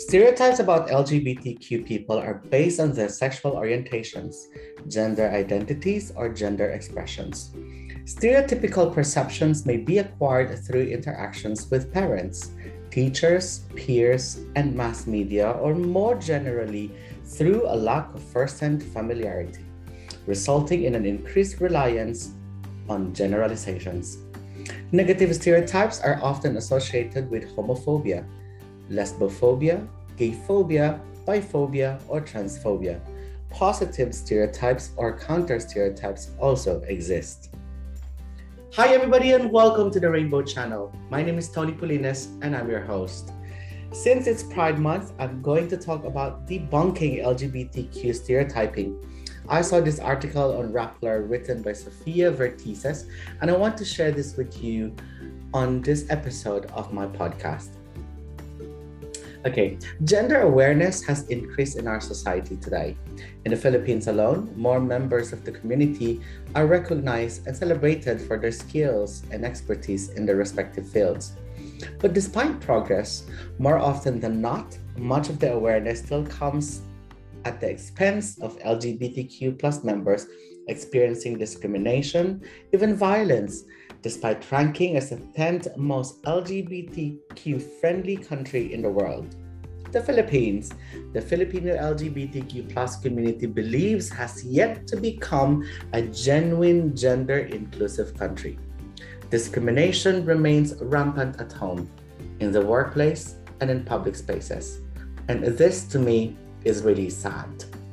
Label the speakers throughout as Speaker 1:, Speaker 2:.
Speaker 1: Stereotypes about LGBTQ people are based on their sexual orientations, gender identities, or gender expressions. Stereotypical perceptions may be acquired through interactions with parents, teachers, peers, and mass media, or more generally, through a lack of first-hand familiarity, resulting in an increased reliance on generalizations. Negative stereotypes are often associated with homophobia, lesbophobia, gayphobia, biphobia, or transphobia. Positive stereotypes or counter stereotypes also exist. Hi everybody and welcome to the Rainbow Channel. My name is Tony Pulinas and I'm your host. Since it's Pride Month, I'm going to talk about debunking LGBTQ stereotyping. I saw this article on Rappler written by Sofia Vertices, and I want to share this with you on this episode of my podcast. Okay, gender awareness has increased in our society today. In the Philippines alone, more members of the community are recognized and celebrated for their skills and expertise in their respective fields. But despite progress, more often than not, much of the awareness still comes at the expense of LGBTQ plus members experiencing discrimination, even violence, despite ranking as the 10th most LGBTQ-friendly country in the world. The Philippines, the Filipino LGBTQ plus community believes has yet to become a genuine gender-inclusive country. Discrimination remains rampant at home, in the workplace, and in public spaces. And this, to me, is really sad.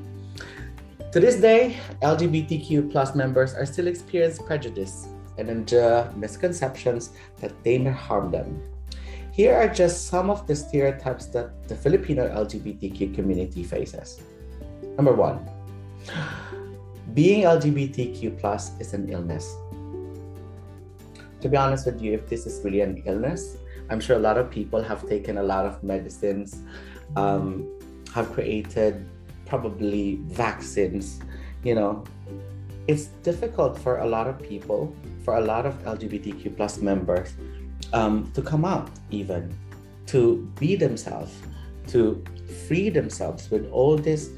Speaker 1: To this day, LGBTQ plus members are still experiencing prejudice and endure misconceptions that they may harm them. Here are just some of the stereotypes that the Filipino LGBTQ community faces. Number 1, being LGBTQ plus is an illness. To be honest with you, if this is really an illness, I'm sure a lot of people have taken a lot of medicines, have created probably vaccines. It's difficult for a lot of people, for a lot of LGBTQ plus members to come out, even to be themselves, to free themselves with all this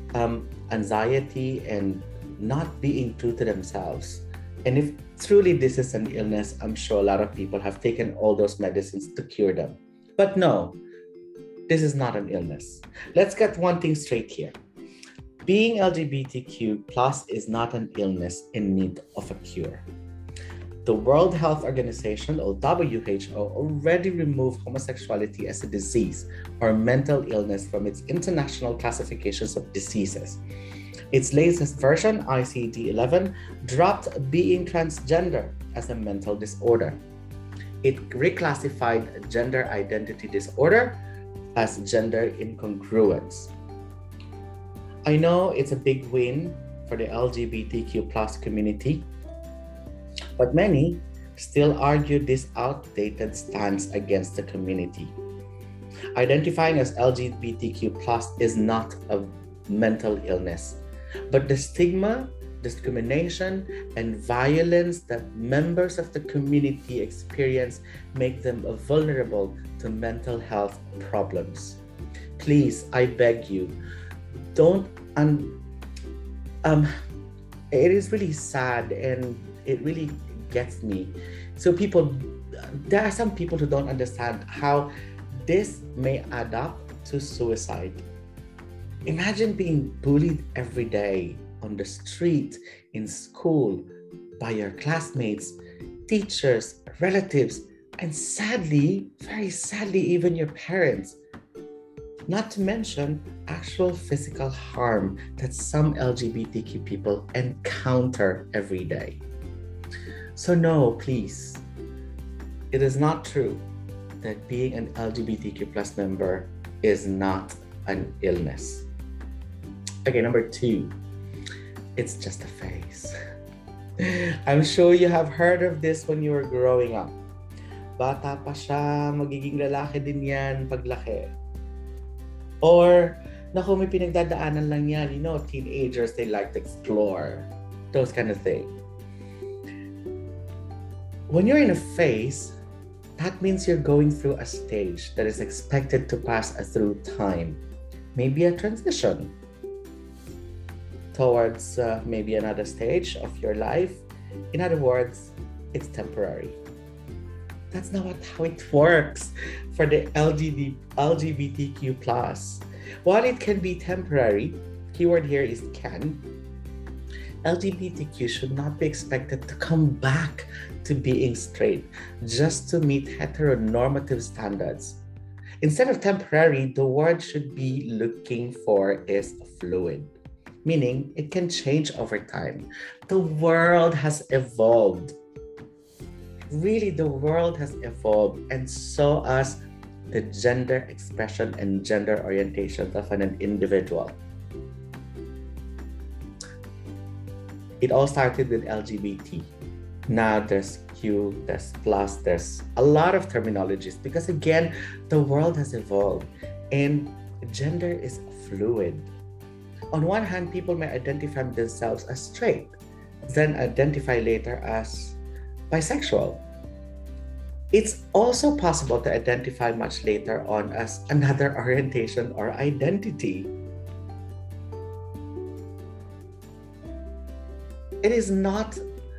Speaker 1: anxiety and not being true to themselves. And if truly this is an illness, I'm sure a lot of people have taken all those medicines to cure them. But no, this is not an illness. Let's get one thing straight here. Being LGBTQ plus is not an illness in need of a cure. The World Health Organization, or WHO, already removed homosexuality as a disease or mental illness from its international classifications of diseases. Its latest version, ICD-11, dropped being transgender as a mental disorder. It reclassified gender identity disorder as gender incongruence. I know it's a big win for the LGBTQ plus community, but many still argue this outdated stance against the community. Identifying as LGBTQ plus is not a mental illness, but the stigma, discrimination, and violence that members of the community experience make them vulnerable to mental health problems. Please, I beg you, don't. It is really sad and it really gets me. So there are some people who don't understand how this may add up to suicide. Imagine being bullied every day on the street, in school, by your classmates, teachers, relatives, and sadly, very sadly, even your parents. Not to mention actual physical harm that some LGBTQ people encounter every day. So no, please, it is not true that being an LGBTQ plus member is not an illness. Okay, number 2, it's just a phase. I'm sure you have heard of this when you were growing up. Bata pa siya, magiging lalaki din yan paglaki. Or, naku, may pinagdadaanan lang yan. Teenagers, they like to explore. Those kind of things. When you're in a phase, That means you're going through a stage that is expected to pass through time. Maybe a transition towards maybe another stage of your life. In other words, it's temporary. That's not how it works for the LGBTQ+. While it can be temporary, keyword here is can, LGBTQ should not be expected to come back to being straight just to meet heteronormative standards. Instead of temporary, the word should be looking for is fluid, meaning it can change over time. The world has evolved. Really, the world has evolved, and so has the gender expression and gender orientation of an individual. It all started with LGBT. Now there's Q, there's plus, there's a lot of terminologies because again, the world has evolved and gender is fluid. On one hand, people may identify themselves as straight, then identify later as bisexual. It's also possible to identify much later on as another orientation or identity. It is not,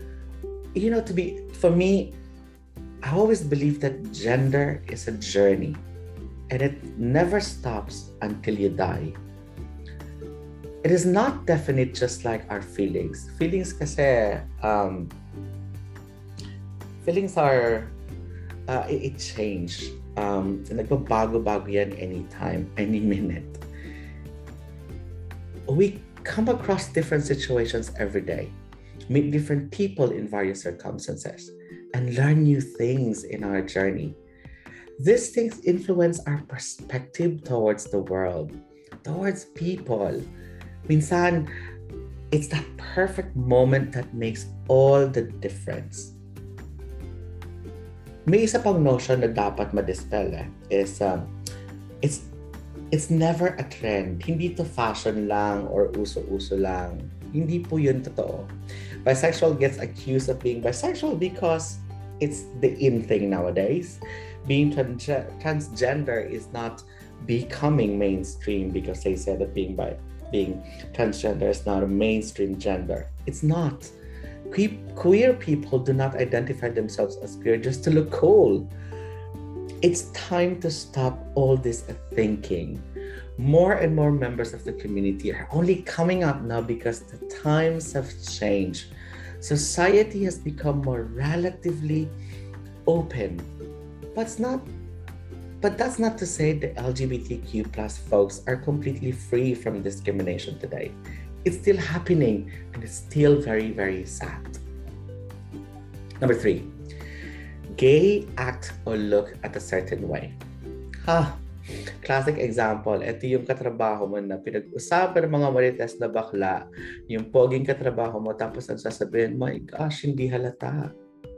Speaker 1: for me, I always believe that gender is a journey and it never stops until you die. It is not definite just like our feelings. Feelings kasi, feelings are, it change. Nagbabago-bago yan anytime, any minute. We come across different situations every day, meet different people in various circumstances, and learn new things in our journey. These things influence our perspective towards the world, towards people. Minsan, it's that perfect moment that makes all the difference. May isa pang notion na dapat ma-dispel is it's never a trend. Hindi to fashion lang or uso-uso lang. Hindi po yun totoo. Bisexual gets accused of being bisexual because it's the in thing nowadays. Being transgender is not becoming mainstream because they said that being transgender is not a mainstream gender. It's not. Queer people do not identify themselves as queer just to look cool. It's time to stop all this thinking. More and more members of the community are only coming up now because the times have changed. Society has become more relatively open. But that's not to say the LGBTQ plus folks are completely free from discrimination today. It's still happening and it's still very, very sad. Number 3, gay act or look at a certain way. Classic example, ito yung katrabaho mo na pinag-usapan ng mga marites na bakla, yung poging katrabaho mo, tapos ang sasabihin, my gosh, hindi halata.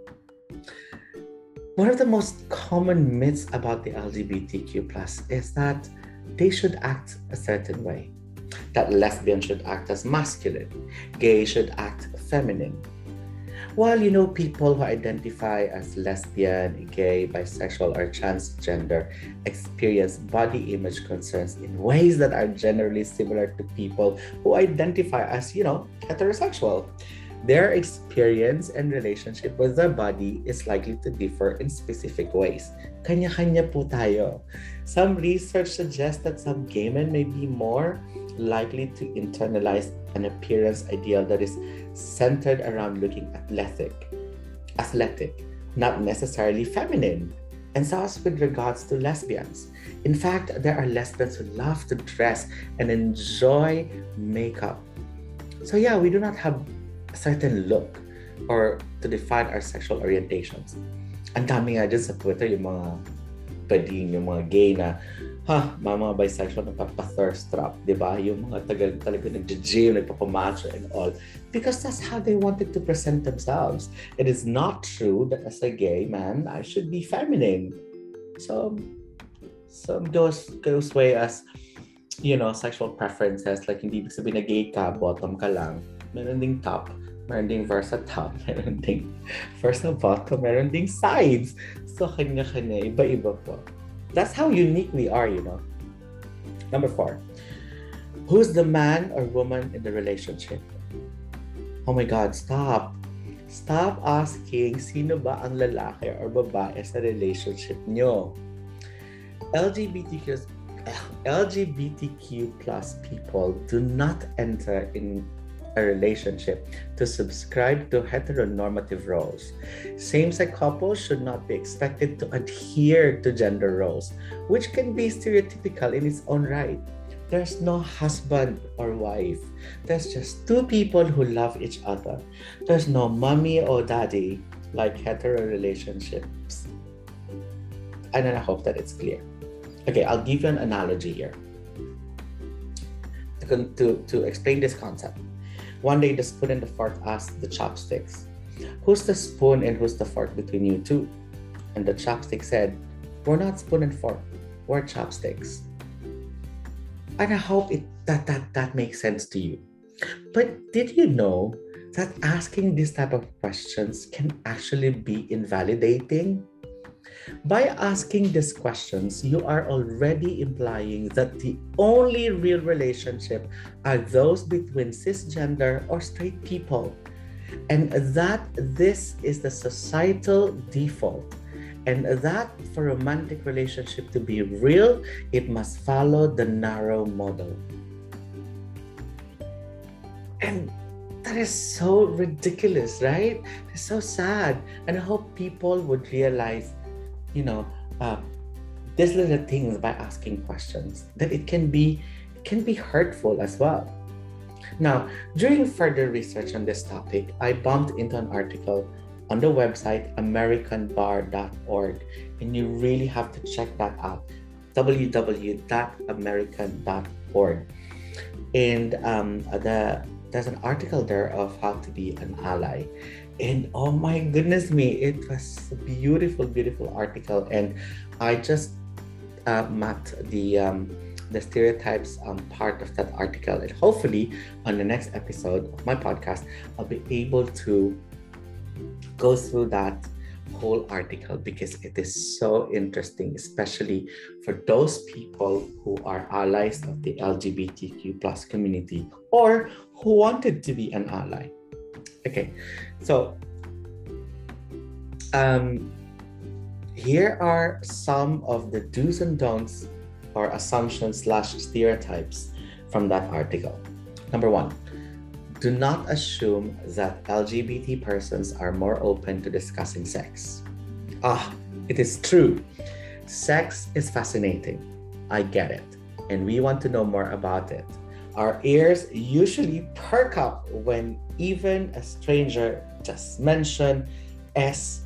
Speaker 1: One of the most common myths about the LGBTQ+ is that they should act a certain way. That lesbian should act as masculine, gay should act feminine. While people who identify as lesbian, gay, bisexual, or transgender experience body image concerns in ways that are generally similar to people who identify as, heterosexual. Their experience and relationship with their body is likely to differ in specific ways. Kanya-kanya po tayo. Some research suggests that some gay men may be more likely to internalize an appearance ideal that is centered around looking athletic, not necessarily feminine. And so as with regards to lesbians. In fact, there are lesbians who love to dress and enjoy makeup. So yeah, we do not have a certain look or to define our sexual orientations. Ang dami nga dyan sa Twitter yung mga bading, yung mga gay na mga bisexual nagpapa-thirst trap, di ba? Yung mga talaga nag-gym, nagpapamacho and all. Because that's how they wanted to present themselves. It is not true that as a gay man, I should be feminine. So goes way as, sexual preferences. Like, hindi ibig sabihin na gay ka, bottom ka lang. Meron ding top. meron ding versa top, meron ding versa bottom, meron ding sides. So, kanya-kanya, iba-iba po. That's how unique we are, you know. Number 4. Who's the man or woman in the relationship? Oh my God, stop. Stop asking sino ba ang lalaki or babae sa relationship nyo. LGBTQ plus people do not enter in a relationship to subscribe to heteronormative roles. Same-sex couples should not be expected to adhere to gender roles, which can be stereotypical in its own right. There's no husband or wife. There's just two people who love each other. There's no mommy or daddy like hetero relationships. And I hope that it's clear. Okay, I'll give you an analogy here to explain this concept. One day, the spoon and the fork asked the chopsticks, "Who's the spoon and who's the fork between you two?" And the chopstick said, "We're not spoon and fork, we're chopsticks." And I hope that makes sense to you. But did you know that asking this type of questions can actually be invalidating? By asking these questions, you are already implying that the only real relationship are those between cisgender or straight people, and that this is the societal default, and that for romantic relationship to be real, it must follow the narrow model. And that is so ridiculous, right? It's so sad. And I hope people would realize, these little things by asking questions, that it can be hurtful as well. Now, during further research on this topic, I bumped into an article on the website americanbar.org, and you really have to check that out, www.american.org. And there's an article there of how to be an ally. And oh my goodness me, it was a beautiful, beautiful article. And I just mapped the stereotypes part of that article. And hopefully on the next episode of my podcast, I'll be able to go through that whole article because it is so interesting, especially for those people who are allies of the LGBTQ plus community or who wanted to be an ally. Okay, so here are some of the do's and don'ts or assumptions / stereotypes from that article. Number 1, do not assume that LGBT persons are more open to discussing sex. It is true. Sex is fascinating. I get it. And we want to know more about it. Our ears usually perk up when even a stranger just mentioned sex.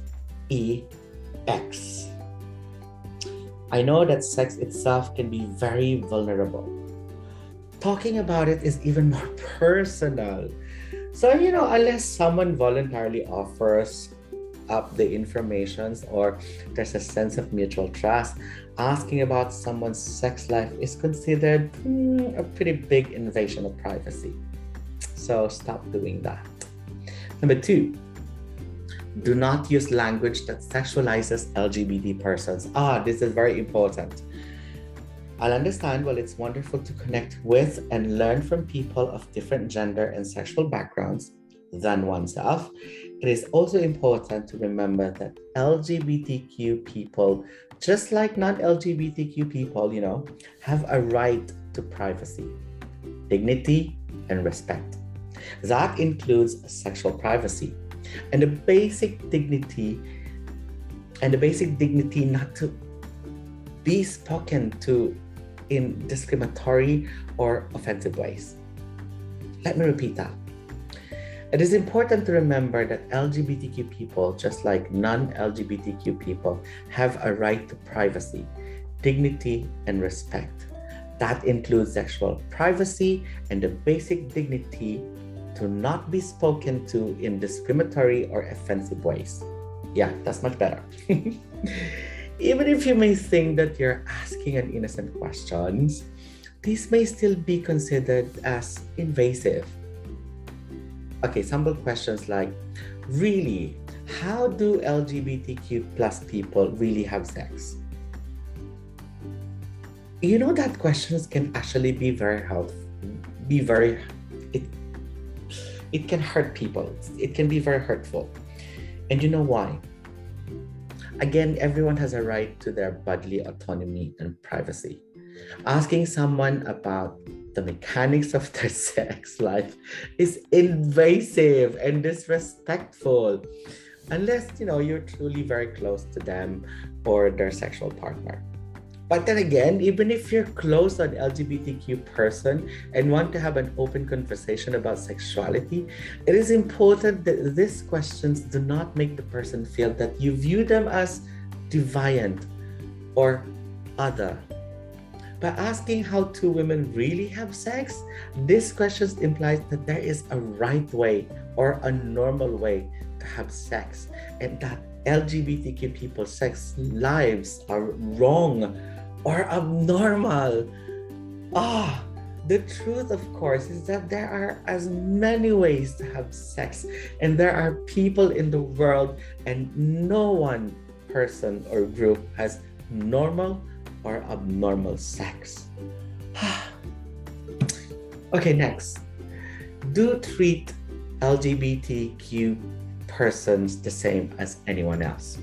Speaker 1: I know that sex itself can be very vulnerable. Talking about it is even more personal. So, unless someone voluntarily offers up the information or there's a sense of mutual trust, asking about someone's sex life is considered a pretty big invasion of privacy. So stop doing that. Number 2, do not use language that sexualizes LGBT persons. This is very important. I'll understand, well, it's wonderful to connect with and learn from people of different gender and sexual backgrounds than oneself. It is also important to remember that LGBTQ people, just like non-LGBTQ people, have a right to privacy, dignity, and respect. That includes sexual privacy and the basic dignity not to be spoken to in discriminatory or offensive ways. Let me repeat that. It is important to remember that LGBTQ people, just like non-LGBTQ people, have a right to privacy, dignity, and respect. That includes sexual privacy and the basic dignity to not be spoken to in discriminatory or offensive ways. Yeah, that's much better. Even if you may think that you're asking an innocent questions, these may still be considered as invasive. Okay, simple questions like, really, how do LGBTQ plus people really have sex? You know that questions can actually be very helpful, be very, it, it can hurt people. It can be very hurtful. And you know why? Again, everyone has a right to their bodily autonomy and privacy. Asking someone about the mechanics of their sex life is invasive and disrespectful, unless you're truly very close to them or their sexual partner. But then again, even if you're close to an LGBTQ person and want to have an open conversation about sexuality, it is important that these questions do not make the person feel that you view them as deviant or other. By asking how two women really have sex, this question implies that there is a right way or a normal way to have sex, and that LGBTQ people's sex lives are wrong or abnormal. The truth, of course, is that there are as many ways to have sex, and there are people in the world, and no one person or group has normal or abnormal sex. Okay, next. Do treat LGBTQ persons the same as anyone else.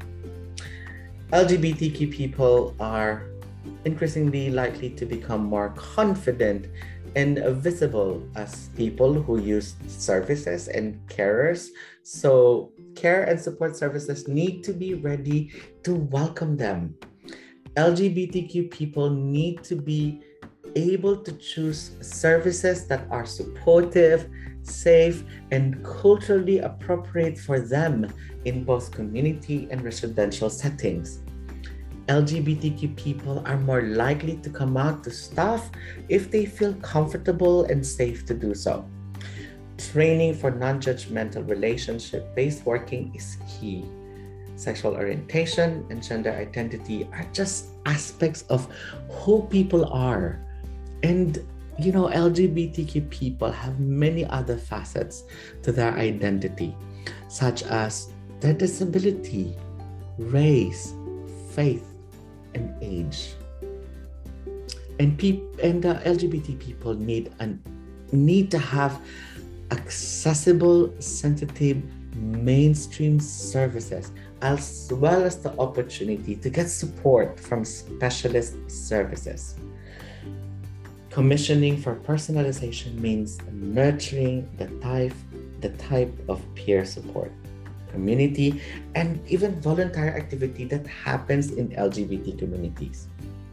Speaker 1: LGBTQ people are increasingly likely to become more confident and visible as people who use services and carers. So care and support services need to be ready to welcome them. LGBTQ people need to be able to choose services that are supportive, safe, and culturally appropriate for them in both community and residential settings. LGBTQ people are more likely to come out to staff if they feel comfortable and safe to do so. Training for non-judgmental relationship-based working is key. Sexual orientation and gender identity are just aspects of who people are. And LGBTQ people have many other facets to their identity, such as their disability, race, faith, and age. And LGBT people need to have accessible, sensitive, mainstream services, as well as the opportunity to get support from specialist services. Commissioning for personalization means nurturing the type of peer support, community, and even voluntary activity that happens in LGBT communities.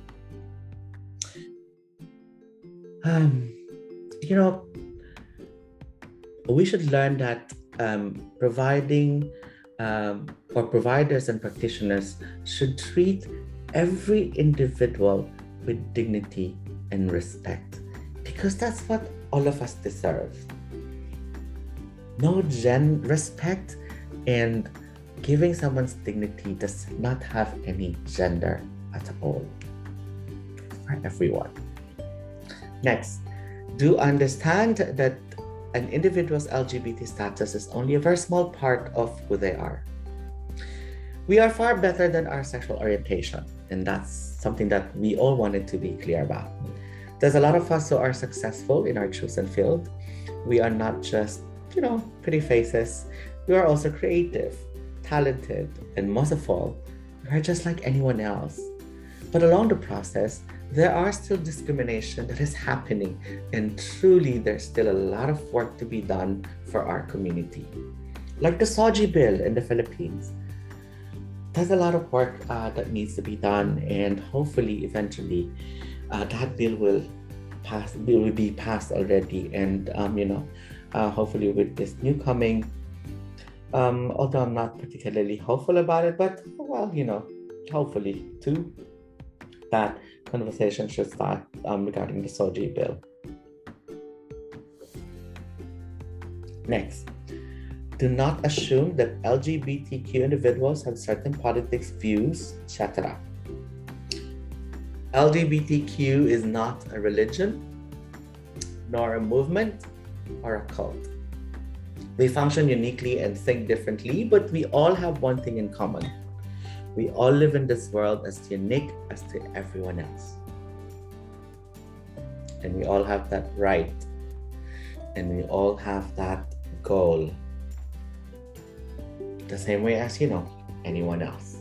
Speaker 1: We should learn that providers and practitioners should treat every individual with dignity and respect, because that's what all of us deserve. Respect and giving someone's dignity does not have any gender at all. For everyone. Next, do understand that an individual's LGBT status is only a very small part of who they are. We are far better than our sexual orientation, and that's something that we all wanted to be clear about. There's a lot of us who are successful in our chosen field. We are not just, pretty faces. We are also creative, talented, and most of all, we are just like anyone else. But along the process, there are still discrimination that is happening, and truly there's still a lot of work to be done for our community. Like the SOGI bill in the Philippines. There's a lot of work that needs to be done, and hopefully eventually that bill will be passed already, and hopefully with this new coming, although I'm not particularly hopeful about it, but hopefully too, that conversation should start regarding the SOGI bill. Next, do not assume that LGBTQ individuals have certain politics views, etc. LGBTQ is not a religion, nor a movement, or a cult. We function uniquely and think differently, but we all have one thing in common. We all live in this world as unique as to everyone else. And we all have that right. And we all have that goal. The same way as, anyone else.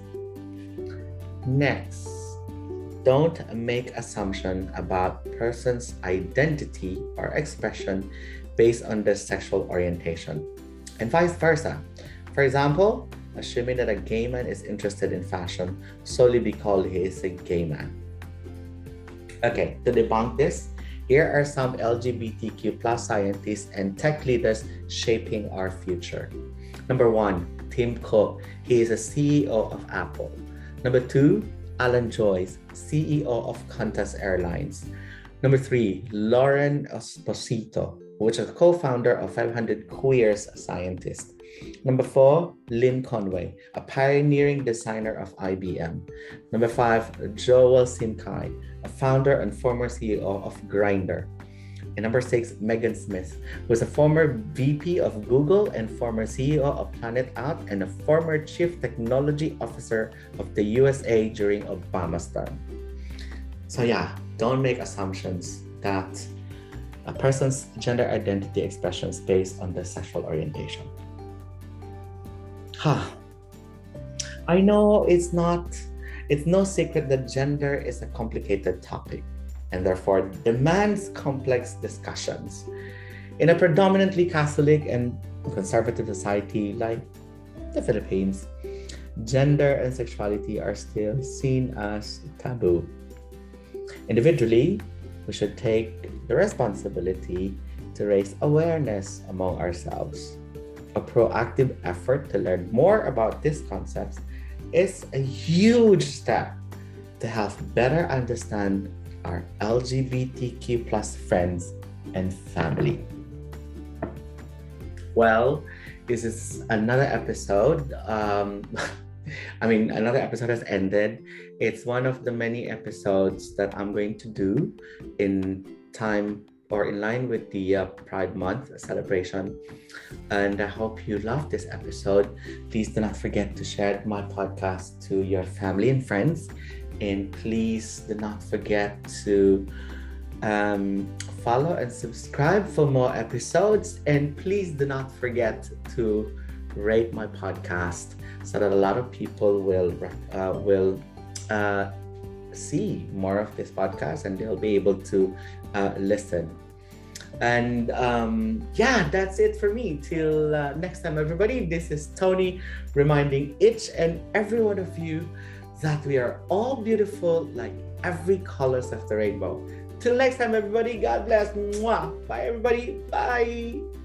Speaker 1: Next, don't make assumption about person's identity or expression based on their sexual orientation, and vice versa. For example, assuming that a gay man is interested in fashion solely because he is a gay man. Okay, to debunk this, here are some LGBTQ plus scientists and tech leaders shaping our future. Number 1, Tim Cook. He is a CEO of Apple. Number 2, Alan Joyce, CEO of Qantas Airlines. Number 3, Lauren Esposito, which is a co-founder of 500 Queers Scientists. Number 4, Lynn Conway, a pioneering designer of IBM. Number 5, Joel Simkai, a founder and former CEO of Grindr. And number 6, Megan Smith, who is a former VP of Google and former CEO of Planet Out and a former Chief Technology Officer of the USA during Obama's term. So yeah, don't make assumptions that a person's gender identity expression is based on their sexual orientation. I know it's no secret that gender is a complicated topic and therefore demands complex discussions. In a predominantly Catholic and conservative society like the Philippines, gender and sexuality are still seen as taboo. Individually, we should take the responsibility to raise awareness among ourselves. A proactive effort to learn more about these concepts is a huge step to help better understand our LGBTQ plus friends and family. Well, this is another episode. Another episode has ended. It's one of the many episodes that I'm going to do in time or in line with the Pride Month celebration. And I hope you loved this episode. Please do not forget to share my podcast to your family and friends. And please do not forget to follow and subscribe for more episodes. And please do not forget to rate my podcast so that a lot of people will see more of this podcast and they'll be able to listen. And that's it for me. Till next time, everybody. This is Tony reminding each and every one of you that we are all beautiful like every colors of the rainbow. Till next time, everybody. God bless. Mwah. Bye, everybody. Bye.